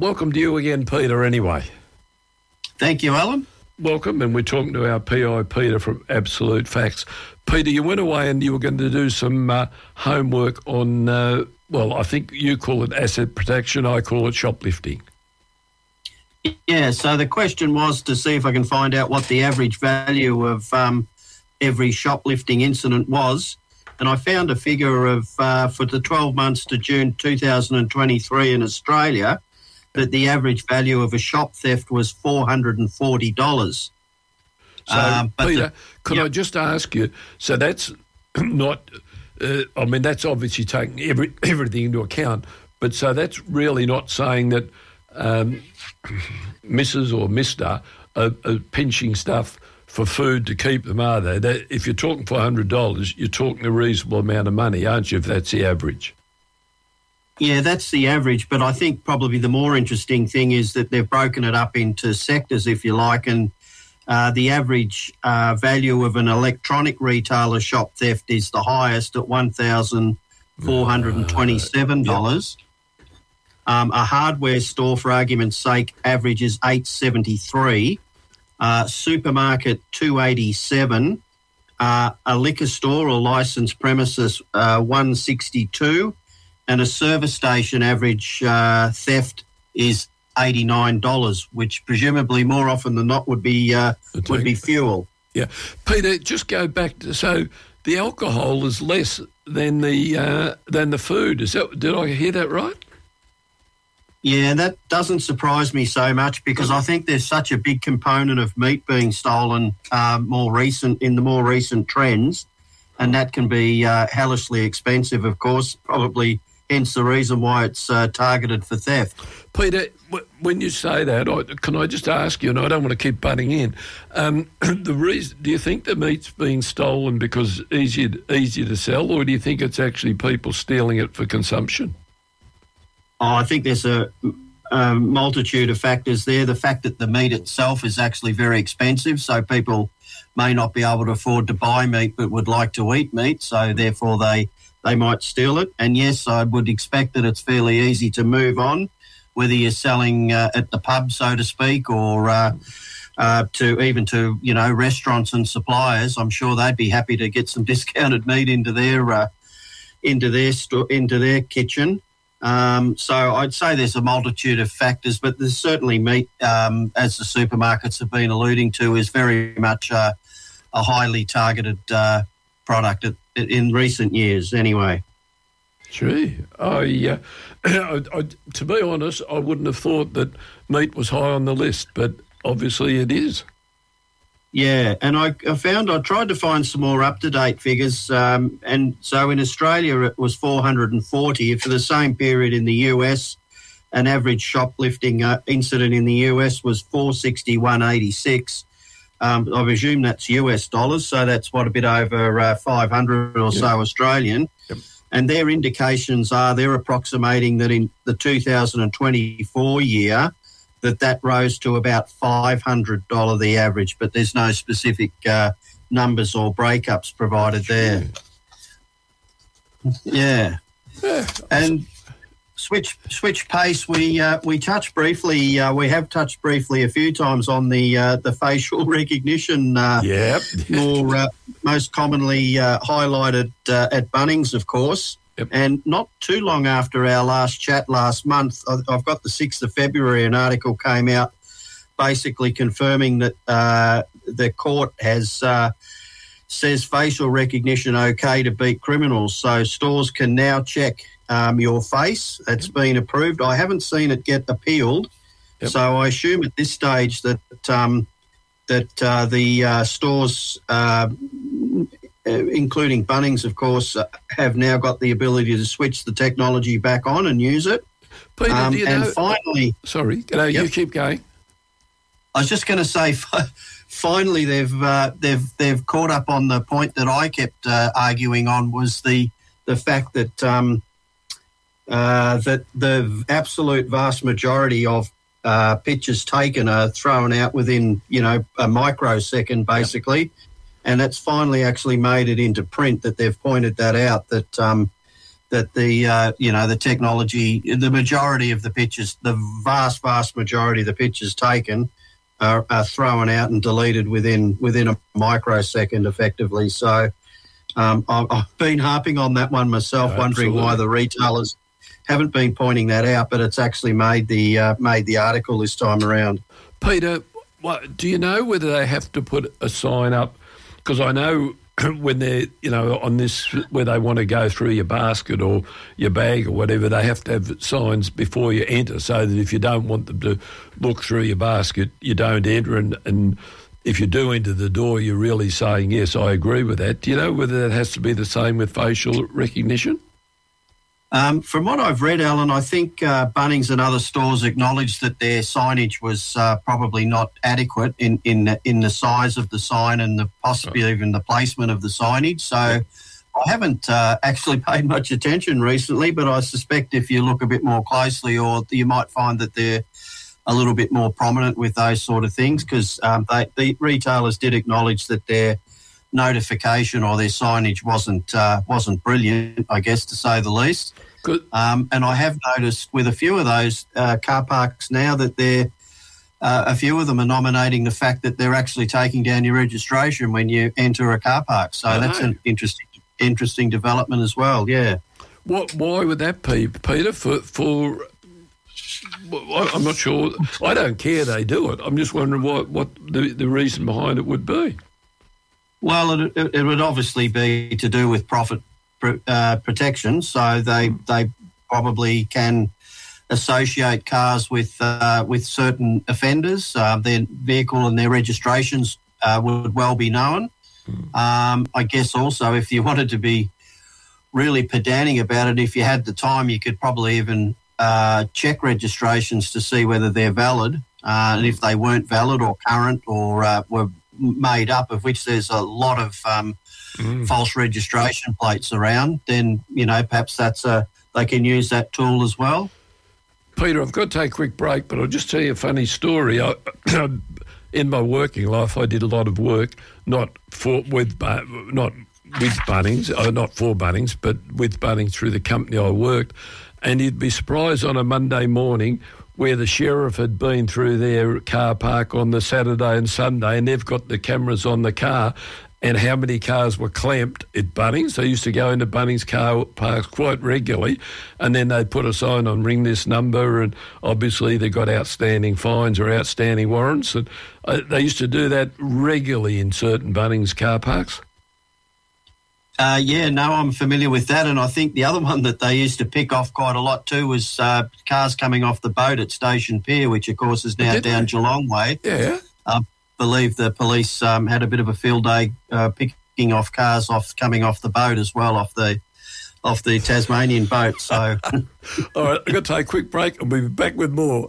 welcome to you again, Peter, anyway. Thank you, Alan. Welcome, and we're talking to our PI, Peter, from Absolute Facts. Peter, you went away and you were going to do some homework on, I think you call it asset protection, I call it shoplifting. Yeah, so the question was to see if I can find out what the average value of every shoplifting incident was. And I found a figure of, for the 12 months to June 2023 in Australia, that the average value of a shop theft was $440. So, Peter, I just ask you, so that's not, that's obviously taking everything into account, but so that's really not saying that Mrs. or Mr. are pinching stuff for food to keep them, are they? If you're talking $400, you're talking a reasonable amount of money, aren't you, if that's the average? Yeah, that's the average, but I think probably the more interesting thing is that they've broken it up into sectors, if you like, and the average value of an electronic retailer shop theft is the highest at $1,427. A hardware store, for argument's sake, averages $873. Supermarket $287. A liquor store or licensed premises $162. And a service station average theft is $89, which presumably more often than not would be fuel. Yeah, Peter, just go back to, so the alcohol is less than the food. Did I hear that right? Yeah, that doesn't surprise me so much because I think there's such a big component of meat being stolen in the more recent trends, and that can be hellishly expensive, of course, probably hence the reason why it's targeted for theft. Peter, when you say that, can I just ask you, and I don't want to keep butting in, the reason, do you think the meat's being stolen because it's easier to sell, or do you think it's actually people stealing it for consumption? Oh, I think there's a multitude of factors there. The fact that the meat itself is actually very expensive, so people may not be able to afford to buy meat but would like to eat meat, so therefore they might steal it. And yes, I would expect that it's fairly easy to move on, whether you're selling at the pub, so to speak, or to restaurants and suppliers. I'm sure they'd be happy to get some discounted meat into their kitchen. So I'd say there's a multitude of factors, but there's certainly meat, as the supermarkets have been alluding to, is very much a highly targeted product in recent years anyway. Gee, to be honest, I wouldn't have thought that meat was high on the list, but obviously it is. Yeah, and I tried to find some more up-to-date figures, and so in Australia it was 440. For the same period in the US, an average shoplifting incident in the US was 461.86. I presume that's US dollars, so that's a bit over 500 or so Australian. Yep. And their indications are they're approximating that in the 2024 year, that rose to about $500 the average, but there's no specific numbers or breakups provided there. Yeah. And switch pace. We touched briefly. We have touched briefly a few times on the facial recognition. Most commonly highlighted at Bunnings, of course. Yep. And not too long after our last chat last month, I've got the 6th of February, an article came out basically confirming that the court says facial recognition okay to beat criminals. So stores can now check your face. It's been approved. I haven't seen it get appealed. Yep. So I assume at this stage that the stores, including Bunnings, of course, have now got the ability to switch the technology back on and use it. Peter, do you know? Finally, sorry, you keep going. I was just going to say, finally, they've caught up on the point that I kept arguing on, was the fact that that the absolute vast majority of pictures taken are thrown out within a microsecond, basically. Yep. And that's finally actually made it into print, that they've pointed that out, that that the technology, the majority of the pictures, the vast majority of the pictures taken are thrown out and deleted within a microsecond, effectively. So I've been harping on that one myself, wondering why the retailers haven't been pointing that out, but it's actually made the article this time around. Peter, do you know whether they have to put a sign up? Because I know when they're, on this, where they want to go through your basket or your bag or whatever, they have to have signs before you enter, so that if you don't want them to look through your basket, you don't enter. And if you do enter the door, you're really saying, yes, I agree with that. Do you know whether that has to be the same with facial recognition? From what I've read, Alan, I think Bunnings and other stores acknowledged that their signage was probably not adequate in the size of the sign and possibly even the placement of the signage. So I haven't actually paid much attention recently, but I suspect if you look a bit more closely, or you might find that they're a little bit more prominent with those sort of things, because the retailers did acknowledge that their notification or their signage wasn't brilliant, I guess, to say the least. Good. And I have noticed with a few of those car parks now that a few of them are nominating the fact that they're actually taking down your registration when you enter a car park. So that's an interesting development as well. Yeah. Why would that be, Peter? For I'm not sure. I don't care they do it. I'm just wondering what the reason behind it would be. Well, it would obviously be to do with profit protection. So they probably can associate cars with certain offenders. Their vehicle and their registrations would well be known. I guess also, if you wanted to be really pedantic about it, if you had the time, you could probably even check registrations to see whether they're valid. And if they weren't valid or current or were made up, of which there's a lot of false registration plates around, then perhaps they can use that tool as well. Peter, I've got to take a quick break, but I'll just tell you a funny story. In my working life, I did a lot of work not for Bunnings, but with Bunnings through the company I worked, and you'd be surprised on a Monday morning where the sheriff had been through their car park on the Saturday and Sunday, and they've got the cameras on the car, and how many cars were clamped at Bunnings. They used to go into Bunnings car parks quite regularly, and then they'd put a sign on, ring this number, and obviously they got outstanding fines or outstanding warrants. And they used to do that regularly in certain Bunnings car parks. I'm familiar with that, and I think the other one that they used to pick off quite a lot too was cars coming off the boat at Station Pier, which of course is now down Geelong way. Yeah. I believe the police had a bit of a field day picking off cars coming off the boat as well, off the Tasmanian boat. So, all right, I've got to take a quick break. I'll be back with more.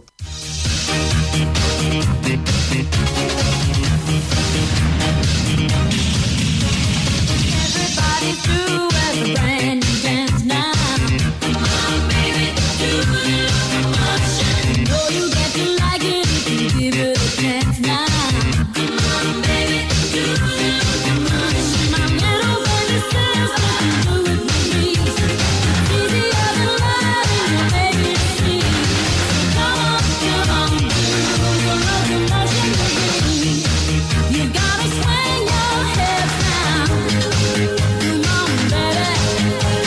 Do as a brand new dance now. Come on, baby, do the motion. Know you get to like it if you give it a chance now. Come on, baby, do the motion. My little baby says that you do it with me. It's easier than lying, you make it see. Come on, do the motion with me. You gotta swing your hips now. Come on, baby.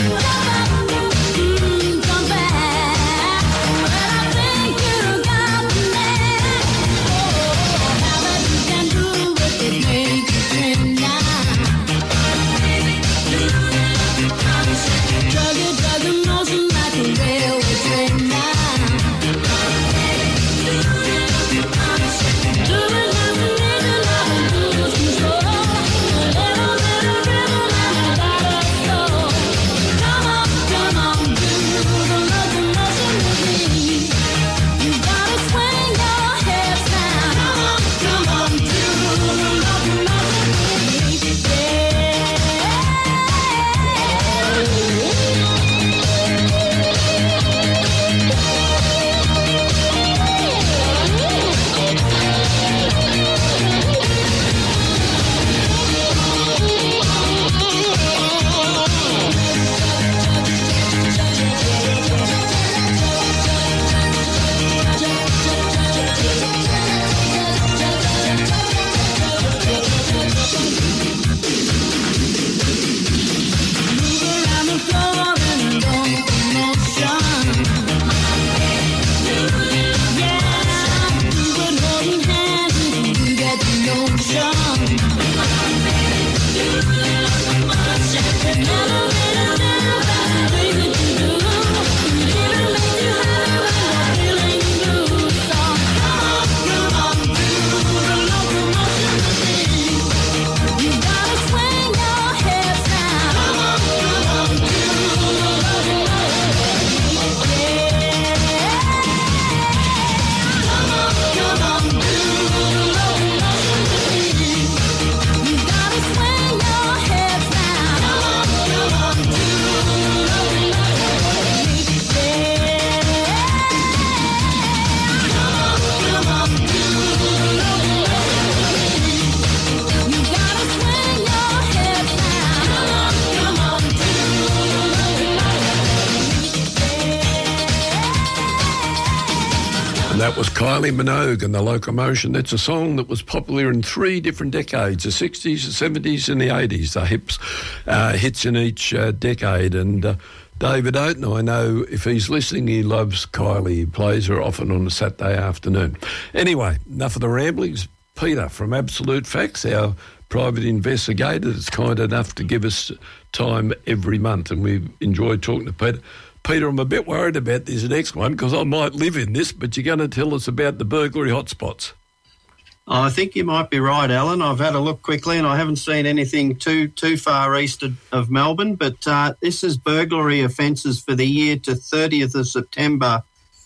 And that was Kylie Minogue and The Locomotion. That's a song that was popular in 3 different decades, the 60s, the 70s and the 80s, the hits in each decade. And David Oaten, I know if he's listening, he loves Kylie. He plays her often on a Saturday afternoon. Anyway, enough of the ramblings. Peter from Absolute Facts, our private investigator, that's kind enough to give us time every month, and we enjoy talking to Peter. Peter, I'm a bit worried about this next one because I might live in this, but you're going to tell us about the burglary hotspots. I think you might be right, Alan. I've had a look quickly and I haven't seen anything too far east of Melbourne, but this is burglary offences for the year to 30th of September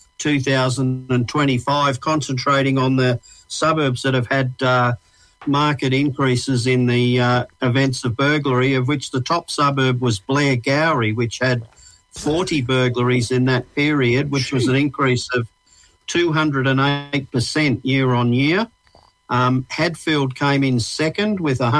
2025, concentrating on the suburbs that have had market increases in the events of burglary, of which the top suburb was Blair Gowrie, which had 40 burglaries in that period, which was an increase of 208% year on year. Hadfield came in second with a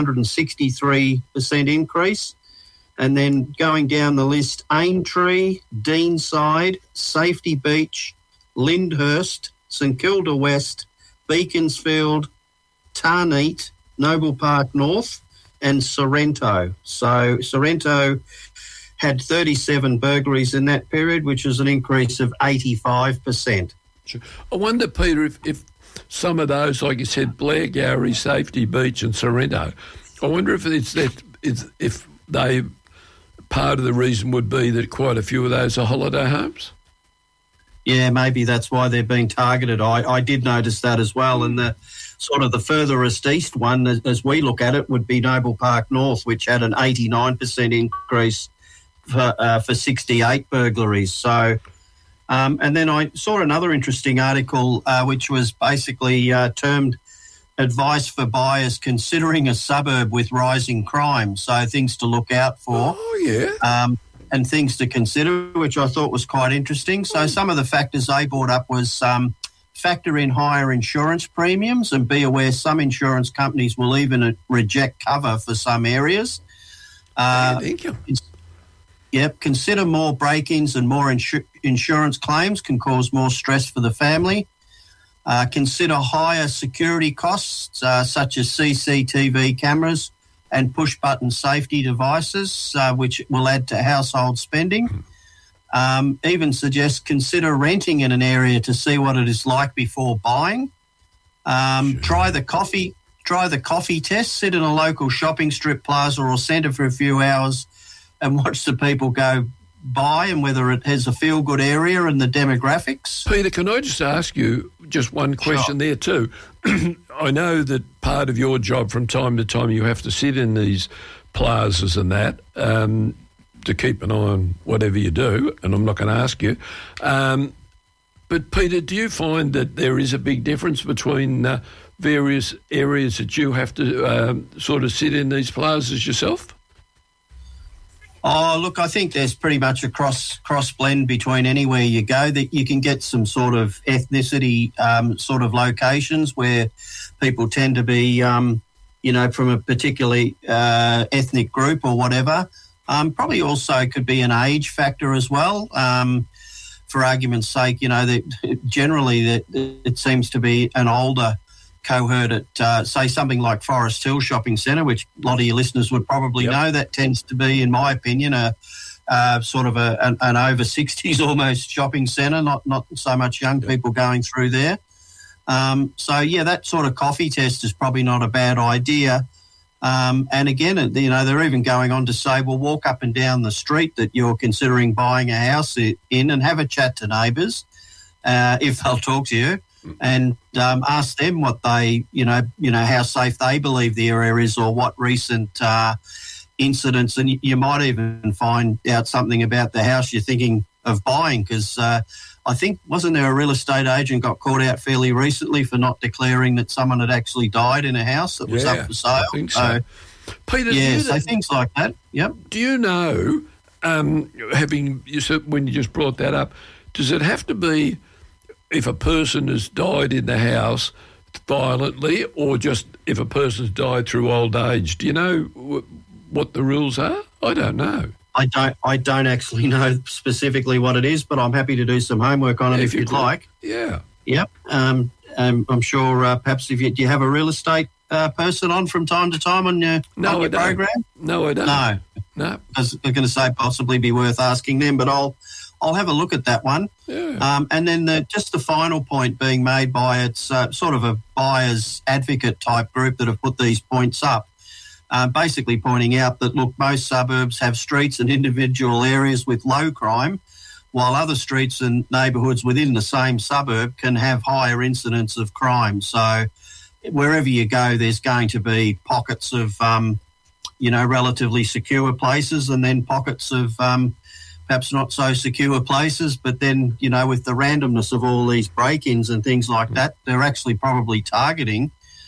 163% increase. And then going down the list, Aintree, Deanside, Safety Beach, Lyndhurst, St Kilda West, Beaconsfield, Tarneet, Noble Park North and Sorrento. So Sorrento had 37 burglaries in that period, which was an increase of 85%. I wonder, Peter, if some of those, like you said, Blair Gowrie, Safety Beach and Sorrento, I wonder if if they, part of the reason would be that quite a few of those are holiday homes? Yeah, maybe that's why they're being targeted. I did notice that as well. And the sort of the furthest east one, as we look at it, would be Noble Park North, which had an 89% increase for 68 burglaries. So, and then I saw another interesting article which was basically termed advice for buyers considering a suburb with rising crime. So things to look out for. Oh, yeah. And things to consider, which I thought was quite interesting. So some of the factors they brought up was factor in higher insurance premiums and be aware some insurance companies will even reject cover for some areas. Thank you. Yep, consider more break-ins and more insurance claims can cause more stress for the family. Consider higher security costs such as CCTV cameras and push-button safety devices, which will add to household spending. Even suggest consider renting in an area to see what it is like before buying. Try the coffee test. Sit in a local shopping strip, plaza or centre for a few hours and watch the people go by and whether it has a feel-good area and the demographics. Peter, can I just ask you just one question there too? I know that part of your job from time to time you have to sit in these plazas and that to keep an eye on whatever you do, and I'm not going to ask you. But Peter, do you find that there is a big difference between various areas that you have to sort of sit in these plazas yourself? Oh, look, I think there's pretty much a cross blend between anywhere you go. That you can get some sort of ethnicity sort of locations where people tend to be, from a particularly ethnic group or whatever. Probably also could be an age factor as well. For argument's sake, that generally that it seems to be an older cohort at, say, something like Forest Hill Shopping Centre, which a lot of your listeners would probably know. That tends to be, in my opinion, a sort of an over 60s almost shopping centre, not so much young people going through there. That sort of coffee test is probably not a bad idea. And again, they're even going on to say, well, walk up and down the street that you're considering buying a house in and have a chat to neighbours if they'll talk to you. And ask them what they, how safe they believe the area is or what recent incidents. And you might even find out something about the house you're thinking of buying because I think, wasn't there a real estate agent got caught out fairly recently for not declaring that someone had actually died in a house that was up for sale? I think so. Peter, so things like that, yep. Do you know, when you just brought that up, does it have to be if a person has died in the house violently or just if a person's died through old age? Do you know what the rules are? I don't know. I don't actually know specifically what it is, but I'm happy to do some homework on it if you'd like. Yeah. Yep. I'm sure perhaps do you have a real estate person on from time to time on your program? No, I don't. No. I was going to say possibly be worth asking them, but I'll have a look at that one. Yeah. And then just the final point being made by it's sort of a buyer's advocate type group that have put these points up, basically pointing out that, look, most suburbs have streets and individual areas with low crime, while other streets and neighbourhoods within the same suburb can have higher incidence of crime. So wherever you go, there's going to be pockets of, relatively secure places and then pockets of perhaps not so secure places. But then, with the randomness of all these break-ins and things like that, they're actually probably targeting,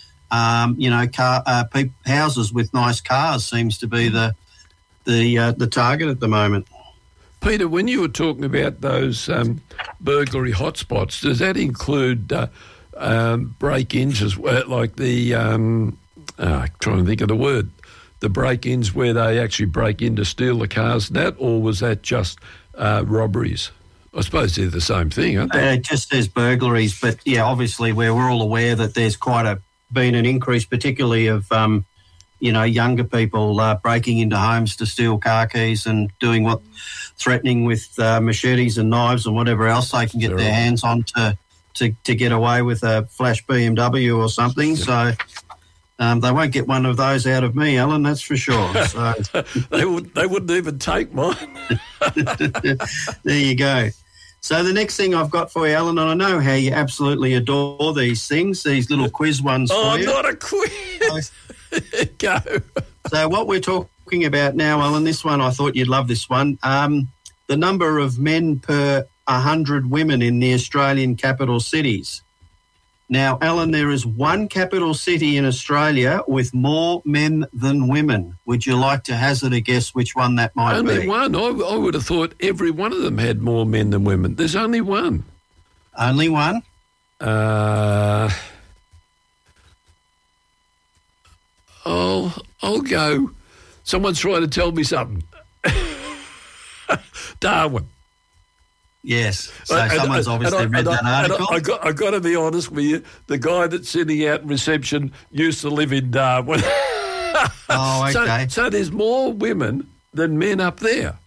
houses with nice cars seems to be the target at the moment. Peter, when you were talking about those burglary hotspots, does that include break-ins as well, like the trying to think of the word, the break-ins where they actually break in to steal the cars and that, or was that just robberies? I suppose they're the same thing, aren't they? It just says burglaries, but yeah, obviously we're all aware that there's been an increase, particularly of younger people breaking into homes to steal car keys and threatening with machetes and knives and whatever else they can get their hands on to get away with a flash BMW or something. So they won't get one of those out of me, Alan, that's for sure. So they wouldn't even take mine. There you go. So the next thing I've got for you, Alan, and I know how you absolutely adore these things, these little quiz ones for you. Oh, not a quiz. Go. So what we're talking about now, Alan, this one, I thought you'd love this one. The number of men per 100 women in the Australian capital cities. Now, Alan, there is one capital city in Australia with more men than women. Would you like to hazard a guess which one that might be? Only one. I would have thought every one of them had more men than women. There's only one. Only one? I'll go. Someone's trying to tell me something. Darwin. Yes. So someone's obviously read that article. I got to be honest with you. The guy that's sitting out in reception used to live in Darwin. Oh, okay. So there's more women than men up there.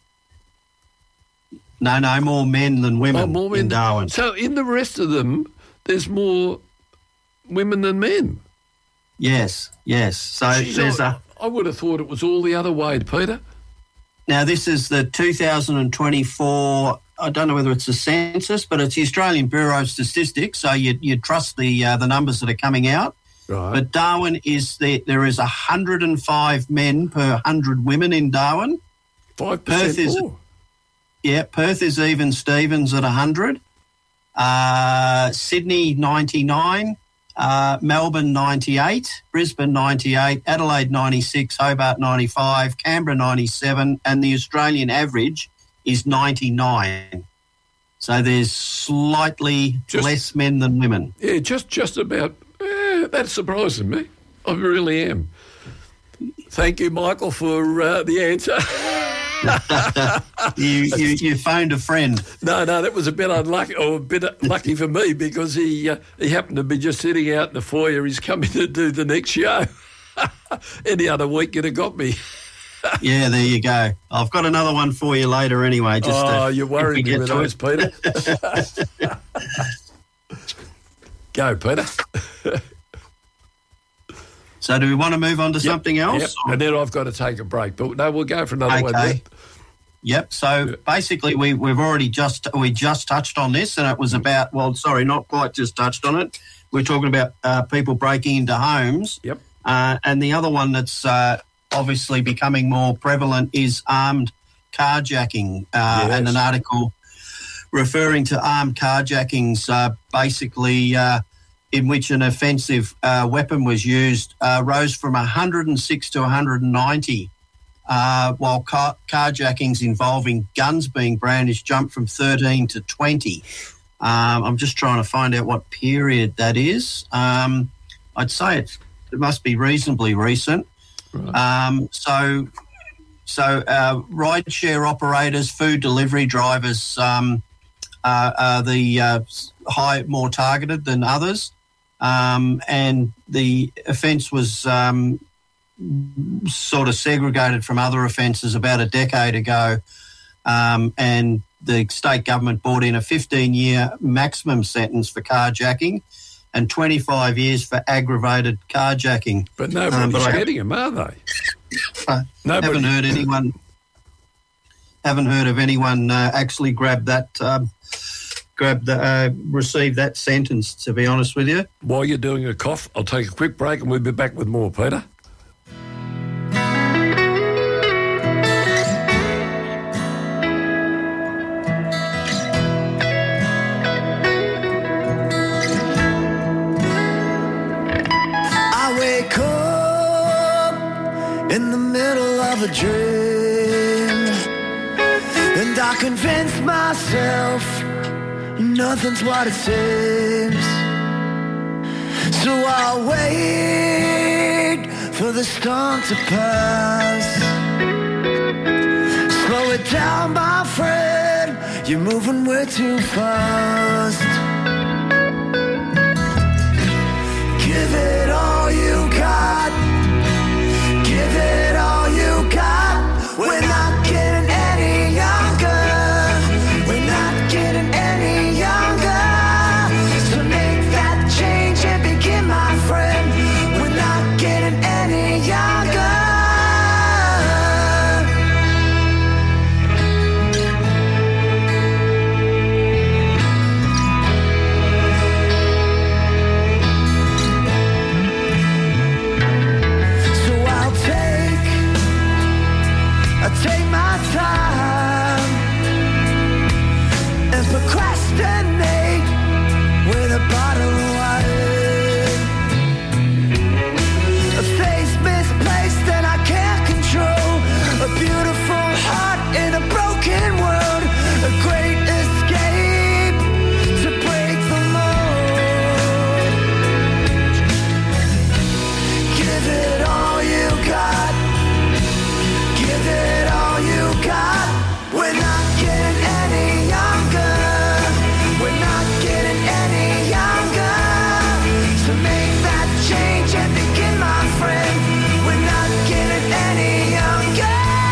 No, more men than women in Darwin. So in the rest of them, there's more women than men. Yes. So I would have thought it was all the other way, Peter. Now, this is the 2024, I don't know whether it's a census, but it's the Australian Bureau of Statistics, so you trust the numbers that are coming out. Right. But Darwin there is 105 men per 100 women in Darwin. 5% more. Yeah, Perth is even Stevens at 100. Sydney, 99. Melbourne, 98. Brisbane, 98. Adelaide, 96. Hobart, 95. Canberra, 97. And the Australian average is 99. So there's slightly less men than women. Yeah, just about. That's surprising me. I really am. Thank you, Michael, for the answer. You phoned a friend. No, that was a bit unlucky, or a bit lucky for me, because he happened to be just sitting out in the foyer. He's coming to do the next show. Any other week you'd have got me. Yeah, there you go. I've got another one for you later anyway. You're worried me with those, Peter. Go, Peter. So do we want to move on to something else? Yep. And then I've got to take a break. But no, we'll go for another one. Then. Yep. So basically we've already just touched on this, and it was about, not quite just touched on it. We're talking about people breaking into homes. Yep. And the other one that's obviously becoming more prevalent is armed carjacking. Yes. And an article referring to armed carjackings, basically in which an offensive weapon was used, rose from 106 to 190, while carjackings involving guns being brandished jumped from 13 to 20. I'm just trying to find out what period that is. I'd say it must be reasonably recent. Right. So rideshare operators, food delivery drivers more targeted than others, and the offence was sort of segregated from other offences about a decade ago, and the state government brought in a 15-year maximum sentence for carjacking and 25 years for aggravated carjacking. But nobody's getting them, are they? Haven't heard of anyone actually receive that sentence, to be honest with you. While you're doing a cough, I'll take a quick break and we'll be back with more, Peter. I wake up in the middle of a dream, and I convince myself nothing's what it seems. So I'll wait for the storm to pass. Slow it down, my friend, you're moving way too fast. Give it all you got. Give it all you got. We're not getting any younger. We're not getting any younger. So make that change and begin, my friend. We're not getting any younger. So I'll take my time and procrastinate with a bottle of wine. A face misplaced that I can't control. A beautiful heart in a broken world. A great escape to break the mold. Give it all you got. Give it all you got. We're not getting any younger. We're not getting any younger. So make that change and begin, my friend. We're not getting any younger.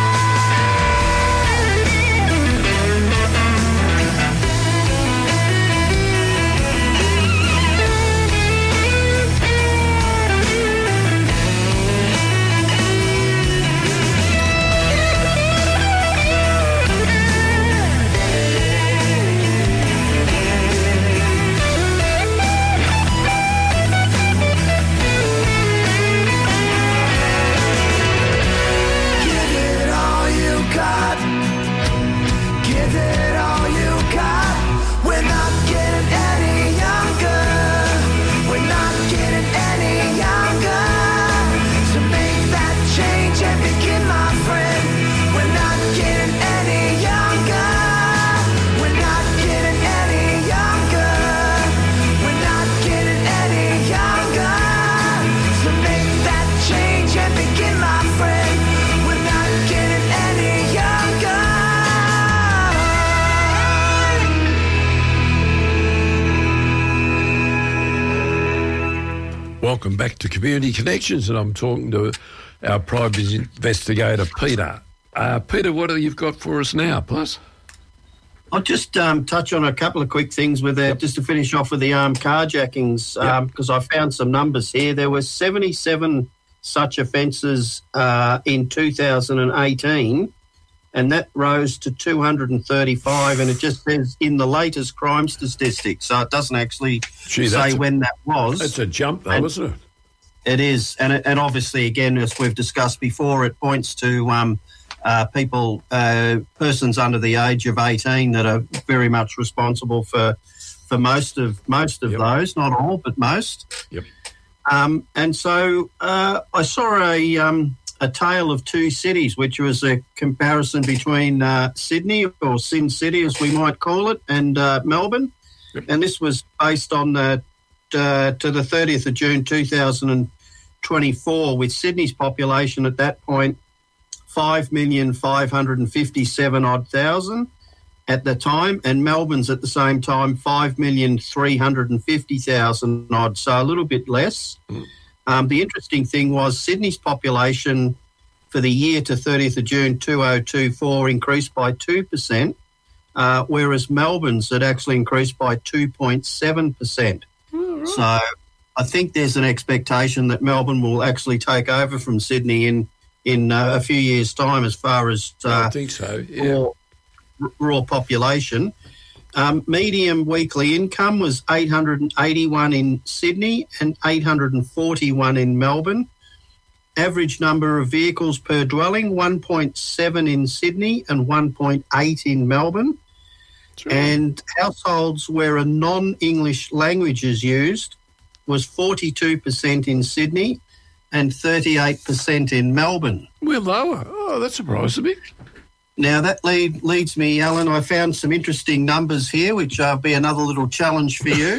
Give it all you got. Give it all you got. We're not getting any younger. We're not getting any younger. So make that change and begin, my friend. We're not getting any younger. We're not getting any younger. We're not getting any younger. So make that change and begin, my friend. We're not getting any younger. Welcome back to Community Connections, and I'm talking to our private investigator, Peter. Peter, what have you got for us now, plus? I'll just touch on a couple of quick things with that, just to finish off with the armed carjackings, because I found some numbers here. There were 77 such offences in 2018, and that rose to 235, and it just says in the latest crime statistics, so it doesn't actually say when that was. That's a jump, though, isn't it? It is, and obviously, again, as we've discussed before, it points to persons under the age of 18 that are very much responsible for most of those, not all, but most. Yep. And so I saw a tale of two cities, which was a comparison between Sydney, or Sin City as we might call it, and Melbourne. Yep. And this was based on to the 30th of June 2024, with Sydney's population at that point 5,557,000, at the time, and Melbourne's at the same time 5,350,000 odd, so a little bit less. The interesting thing was Sydney's population for the year to 30th of June 2024 increased by 2%, whereas Melbourne's had actually increased by 2.7%. Right. So I think there's an expectation that Melbourne will actually take over from Sydney in a few years' time as far as I think so, yeah. raw population. Medium weekly income was 881 in Sydney and 841 in Melbourne. Average number of vehicles per dwelling, 1.7 in Sydney and 1.8 in Melbourne. Sure. And households where a non-English language is used was 42% in Sydney and 38% in Melbourne. We're lower. Oh, that surprises me. Now, that leads me, Alan, I found some interesting numbers here, which will be another little challenge for you.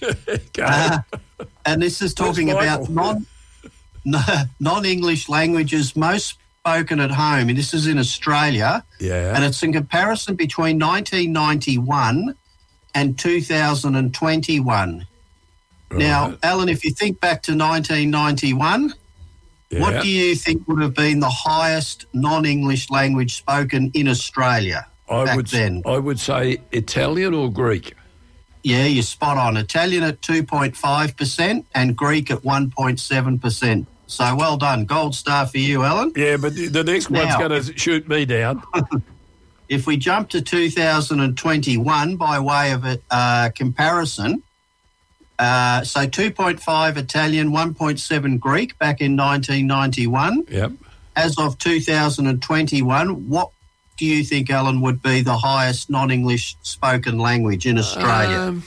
And this is talking about non-English languages most spoken at home, and this is in Australia. Yeah. And it's in comparison between 1991 and 2021. Now, Right. Alan, if you think back to 1991... Yeah. What do you think would have been the highest non-English language spoken in Australia back then? I would say Italian or Greek. Yeah, you're spot on. Italian at 2.5% and Greek at 1.7%. So well done. Gold star for you, Alan. Yeah, but the next one's Now- going to shoot me down. If we jump to 2021 by way of a comparison, so 2.5 Italian, 1.7 Greek back in 1991. Yep. As of 2021, what do you think, Alan, would be the highest non-English spoken language in Australia?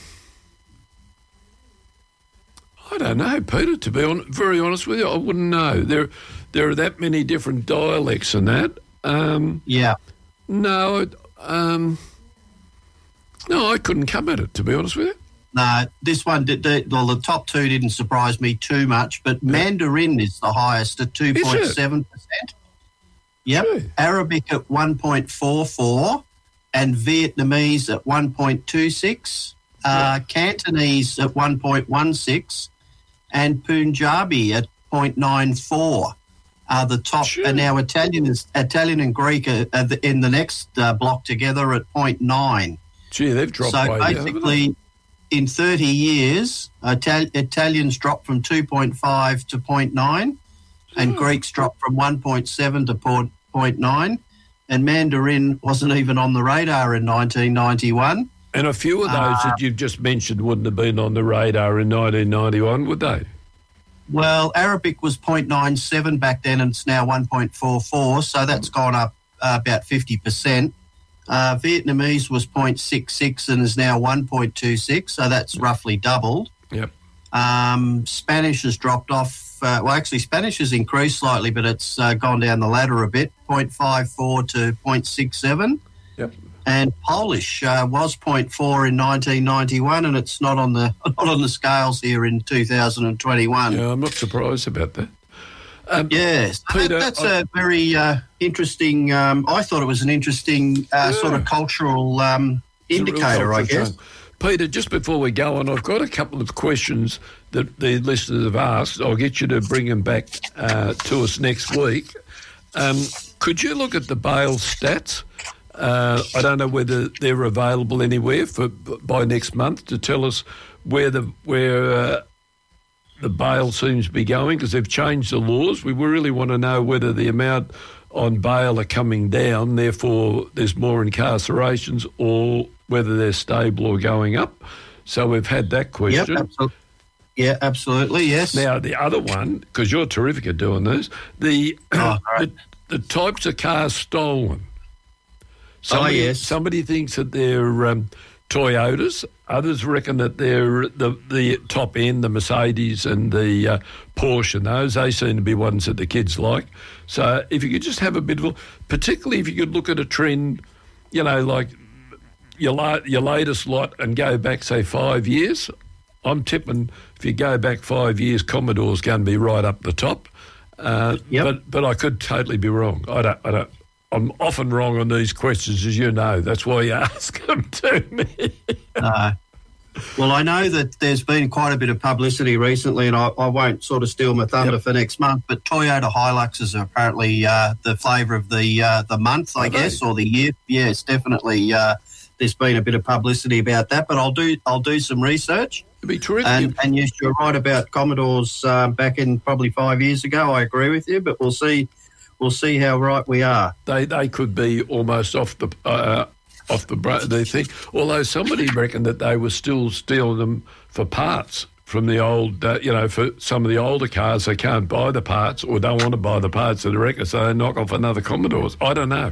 I don't know, Peter, to be very honest with you. I wouldn't know. There are that many different dialects and that. Yeah. No, I couldn't come at it, to be honest with you. No, this one, the top two didn't surprise me too much, but Mandarin is the highest at 2.7%. Yep. Gee. Arabic at 1.44 and Vietnamese at 1.26, Cantonese at 1.16 and Punjabi at 0.94 are the top. Sure. And now Italian and Greek are in the next block together at 0.9. Gee, they've dropped So way down, haven't basically, in 30 years, Italians dropped from 2.5 to 0.9, and Greeks dropped from 1.7 to 0.9, and Mandarin wasn't even on the radar in 1991. And a few of those that you've just mentioned wouldn't have been on the radar in 1991, would they? Well, Arabic was 0.97 back then, and it's now 1.44, so that's gone up about 50%. Vietnamese was 0.66 and is now 1.26, so that's roughly doubled. Yep. Spanish has dropped off. Actually, Spanish has increased slightly, but it's gone down the ladder a bit, 0.54 to 0.67. Yep. And Polish was 0.4 in 1991, and it's not on the scales here in 2021. Yeah, I'm not surprised about that. Yes, Peter, that's a very interesting. I thought it was an interesting sort of cultural indicator, I guess. Peter, just before we go on, I've got a couple of questions that the listeners have asked. I'll get you to bring them back to us next week. Could you look at the bail stats? I don't know whether they're available anywhere by next month to tell us where the bail seems to be going, because they've changed the laws. We really want to know whether the amount on bail are coming down, therefore there's more incarcerations, or whether they're stable or going up. So we've had that question. Yep, absolutely. Yeah, absolutely, yes. Now, the other one, because you're terrific at doing this, the types of cars stolen. Somebody thinks that they're Toyotas. Others reckon that they're the top end, the Mercedes and the Porsche, and those. They seem to be ones that the kids like. So if you could just have a bit of, particularly if you could look at a trend, like your latest lot and go back, say, 5 years, I'm tipping if you go back 5 years, Commodore's going to be right up the top. But I could totally be wrong. I don't. I'm often wrong on these questions, as you know. That's why you ask them to me. Well, I know that there's been quite a bit of publicity recently, and I won't sort of steal my thunder for next month, but Toyota Hiluxes are apparently the flavour of the month, I guess, or the year. Yes, definitely. There's been a bit of publicity about that, but I'll do some research. It'd be terrific. And yes, you're right about Commodores back in probably 5 years ago. I agree with you, but we'll see how right we are. They could be almost off the thing. Although somebody reckoned that they were still stealing them for parts from the old, for some of the older cars. They can't buy the parts or don't want to buy the parts of the wrecker, so they knock off another Commodores. I don't know.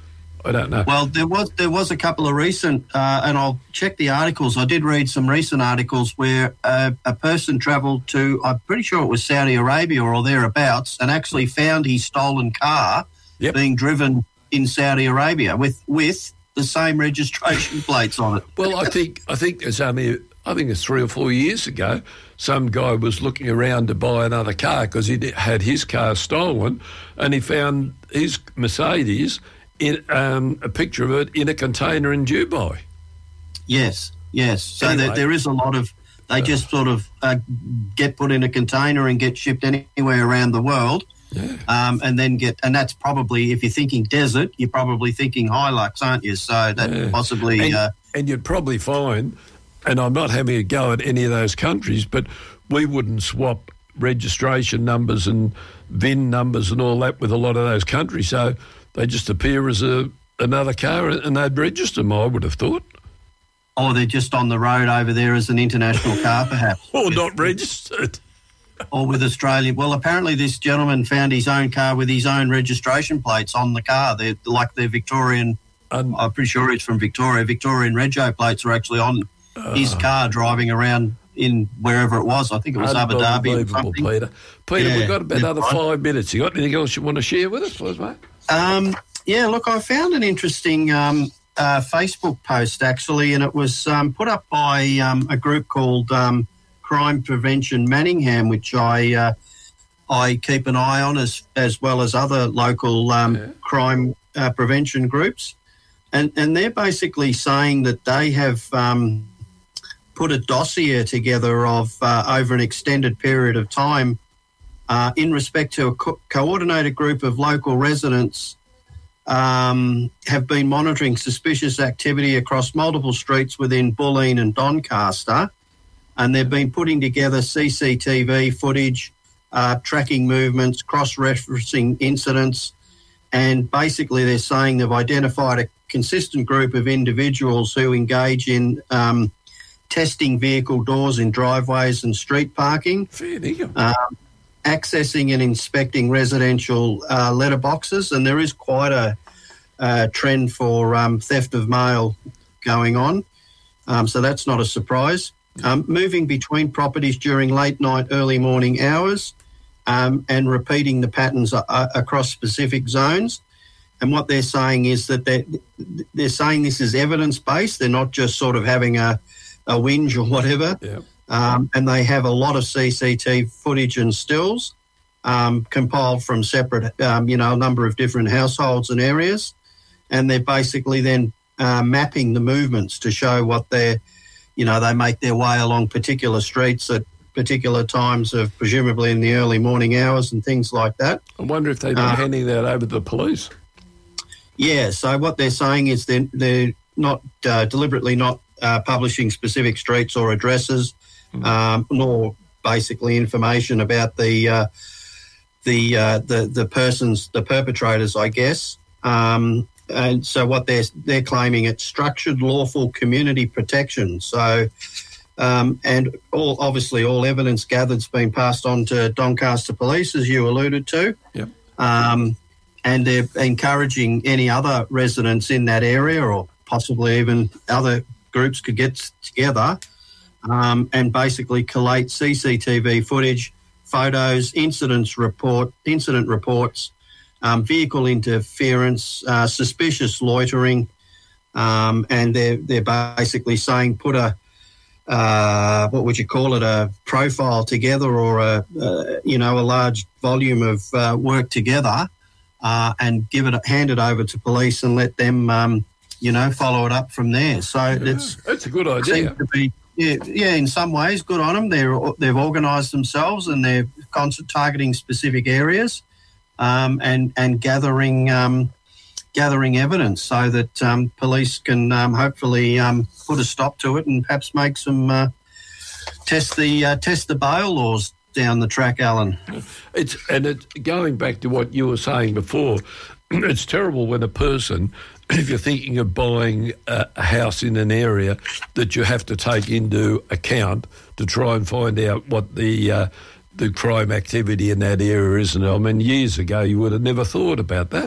Well, there was a couple of recent, and I'll check the articles. I did read some recent articles where a person travelled to, I'm pretty sure it was Saudi Arabia or thereabouts, and actually found his stolen car being driven in Saudi Arabia with the same registration plates on it. Well, I think it's it's 3 or 4 years ago, some guy was looking around to buy another car because he had his car stolen, and he found his Mercedes in a picture of it in a container in Dubai. Yes. So Anyway. there is a lot of, they just sort of get put in a container and get shipped anywhere around the world. Yeah. And then and that's probably, if you're thinking desert, you're probably thinking Hilux, aren't you? So that possibly... And you'd probably find, and I'm not having a go at any of those countries, but we wouldn't swap registration numbers and VIN numbers and all that with a lot of those countries. So they just appear as another car and they'd register them, I would have thought. Or they're just on the road over there as an international car, perhaps. Or not registered. Or with Australia. Well, apparently this gentleman found his own car with his own registration plates on the car. They're Victorian. I'm pretty sure he's from Victoria. Victorian rego plates are actually on his car driving around in wherever it was. I think it was Abu Dhabi or something. Peter, we've got about another 5 minutes. You got anything else you want to share with us, please, mate? Look, I found an interesting Facebook post, actually, and it was put up by a group called Crime Prevention Manningham, which I keep an eye on as well as other local crime prevention groups. And they're basically saying that they have put a dossier together of over an extended period of time in respect to a coordinated group of local residents have been monitoring suspicious activity across multiple streets within Bulleen and Doncaster, and they've been putting together CCTV footage, tracking movements, cross-referencing incidents, and basically they're saying they've identified a consistent group of individuals who engage in testing vehicle doors in driveways and street parking, accessing and inspecting residential letterboxes, and there is quite a trend for theft of mail going on, so that's not a surprise. Moving between properties during late night, early morning hours, and repeating the patterns across specific zones. And what they're saying is that they're saying this is evidence-based. They're not just sort of having a whinge or whatever. Yeah. And they have a lot of CCTV footage and stills compiled from separate, a number of different households and areas. And they're basically then mapping the movements to show what they make their way along particular streets at particular times of presumably in the early morning hours and things like that. I wonder if they've been handing that over to the police. Yeah, so what they're saying is they're not deliberately not publishing specific streets or addresses, nor basically information about the persons, the perpetrators, I guess. And so what they're claiming, it's structured, lawful community protection. So, and all evidence gathered's been passed on to Doncaster Police, as you alluded to. Yep. And they're encouraging any other residents in that area, or possibly even other groups, could get together and basically collate CCTV footage, photos, incident reports, vehicle interference, suspicious loitering, and they're basically saying put a what would you call it, a profile together, or a large volume of work together and hand it over to police and let them, follow it up from there. So That's a good idea. seems to be, in some ways, good on them. They've organised themselves and they're targeting specific areas and gathering evidence so that police can hopefully put a stop to it and perhaps make some test the bail laws down the track, Alan. It's going back to what you were saying before. It's terrible when a person, if you're thinking of buying a house in an area, that you have to take into account to try and find out what the crime activity in that area is. And I mean, years ago, you would have never thought about that.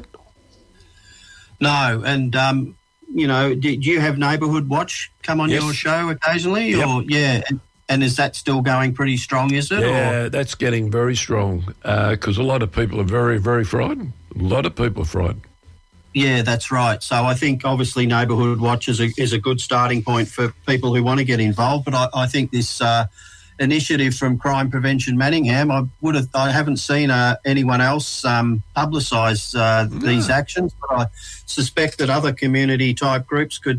No, and did you have Neighbourhood Watch come on Yes. your show occasionally? Yep. Or and is that still going pretty strong? Is it? Yeah, that's getting very strong because a lot of people are very, very frightened. A lot of people are frightened. Yeah, that's right. So I think obviously Neighbourhood Watch is a good starting point for people who want to get involved. But I think this initiative from Crime Prevention Manningham, I haven't seen anyone else publicise these actions, but I suspect that other community type groups could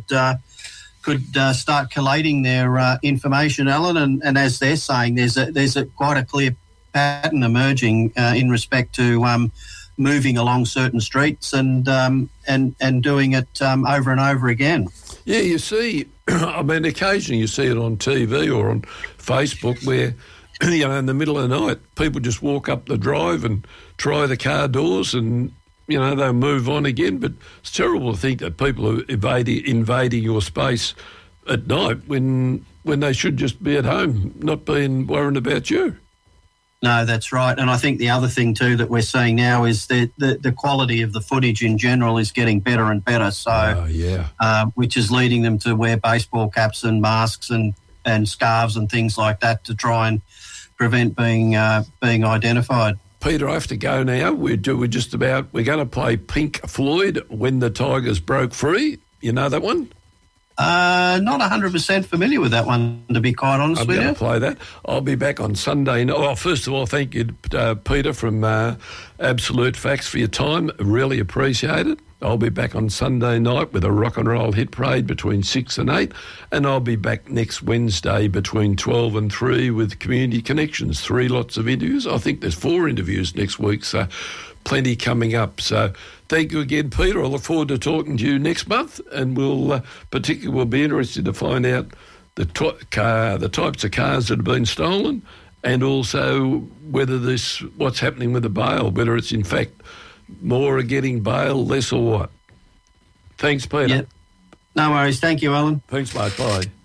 start collating their information, Alan. And as they're saying, there's quite a clear pattern emerging in respect to moving along certain streets and doing it over and over again. Yeah, you see, I mean, occasionally you see it on TV or on Facebook where, in the middle of the night, people just walk up the drive and try the car doors and, they'll move on again. But it's terrible to think that people are invading your space at night when they should just be at home, not being worried about you. No, that's right. And I think the other thing too that we're seeing now is that the quality of the footage in general is getting better and better. So, which is leading them to wear baseball caps and masks and scarves and things like that to try and prevent being identified. Peter, I have to go now. We're going to play Pink Floyd, When the Tigers Broke Free. You know that one? Not 100% familiar with that one, to be quite honest with you. I'm going to play that. I'll be back on Sunday. Well, first of all, thank you, Peter from Absolute Facts for your time. Really appreciate it. I'll be back on Sunday night with a rock and roll hit parade between 6 and 8, and I'll be back next Wednesday between 12 and 3 with Community Connections. 3 lots of interviews. I think there's 4 interviews next week, so plenty coming up. So thank you again, Peter. I look forward to talking to you next month, and we'll be interested to find out the types of cars that have been stolen, and also whether what's happening with the bail, whether it's in fact more are getting bail, less or what. Thanks, Peter. Yeah. No worries. Thank you, Alan. Thanks, mate. Bye.